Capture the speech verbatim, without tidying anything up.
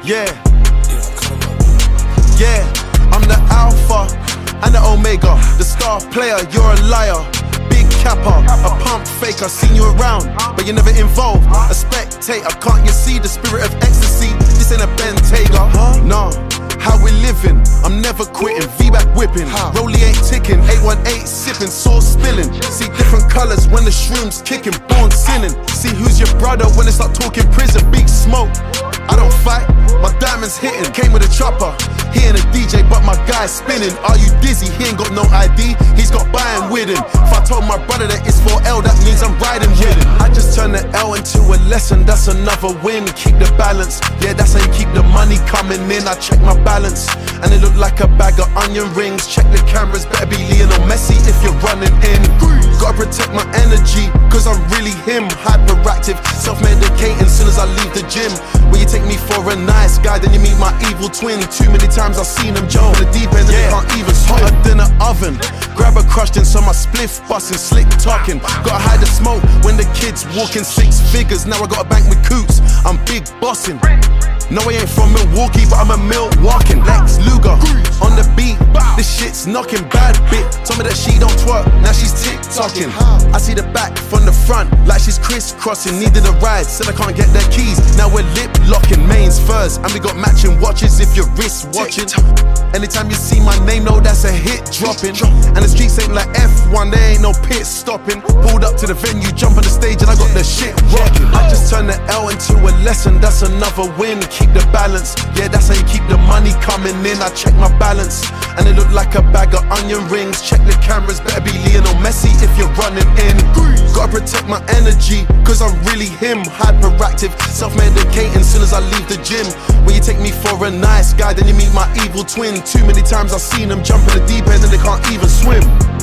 Yeah. Yeah, I'm the alpha and the omega, the star player, you're a liar. Big capper, a pump faker, seen you around, but you're never involved. A spectator, can't you see the spirit of ecstasy? This ain't a Bentayga, nah. How we living, I'm never quitting. V-back whipping, Rollie ain't ticking. eight one eight sipping, sauce spilling. See different colors when the shroom's kicking. Born sinning, see who's your brother when they start talking prison. Big smoke, I don't fight, my diamonds hitting. Came with a chopper, he ain't a D J but my guy's spinning. Are you dizzy? He ain't got no I D, he's got buying with him. If I told my brother that it's four L, that means I'm riding with him. I just turn the L into a lesson, that's another win. Keep the balance, yeah, that's how you keep the money coming in. I check my balance, and it look like a bag of onion rings. Check the cameras, better be Lionel Messi if you're running in. Gotta protect my energy, cause I'm really him. Hyperactive, self-medicating soon as I leave the gym. When you take me for a nice guy, then you meet my evil twin. Too many times I've seen him jump in the deep end and yeah. They can't even swim. Hotter than an oven, grab a crushed in, so my spliff bustin', slick talking. Gotta hide the smoke when the kids walking six figures. Now I got a bank with coots, I'm big bossin'. No, I ain't from Milwaukee, but I'm a Milwaukeean. Lex Luger on the beat, this shit's knocking. Bad bit, told me that she don't twerk, now she's tick-tocking. I see the back from the front, like she's crisscrossing. Needed a ride, said I can't get their keys. Now we're lip-locking, mains first, and we got matching watches if your wrist watching. Anytime you see my name, know that's a hit dropping. And the streets ain't like F one, there ain't no pit stopping. Pulled up to the venue, jump on the stage, and I got the shit rocking. I just turned the L into a lesson, that's another win. Keep the balance, yeah, that's how you keep the money coming in. I check my balance, and it look like a bag of onion rings. Check the cameras, better be Lionel Messi if you're running in. Gotta protect my energy, cause I'm really him. Hyperactive, self-medicating soon as I leave the gym. When you take me for a nice guy, then you meet my evil twin. Too many times I've seen them jump in the deep end and they can't even swim.